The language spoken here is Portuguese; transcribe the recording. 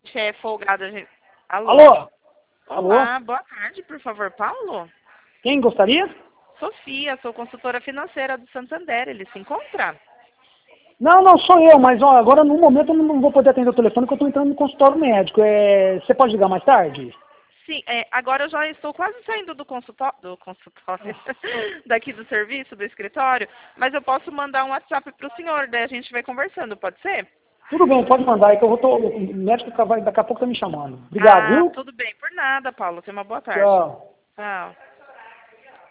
gente é folgado. Alô? Alô? Olá, Alô? boa tarde, por favor, Paulo? Quem gostaria? Sofia, sou consultora financeira do Santander, ele se encontra? Não, não, sou eu, mas ó, agora no momento eu não vou poder atender o telefone porque eu estou entrando no consultório médico. Você pode ligar mais tarde? Sim, agora eu já estou quase saindo do consultório, daqui do serviço, do escritório, mas eu posso mandar um WhatsApp para o senhor, daí a gente vai conversando, pode ser? Tudo bem, pode mandar, é que o médico daqui a pouco está me chamando. Obrigado, Ah, viu? tudo bem, por nada, Paulo, tenha uma boa tarde. Tchau. Tchau.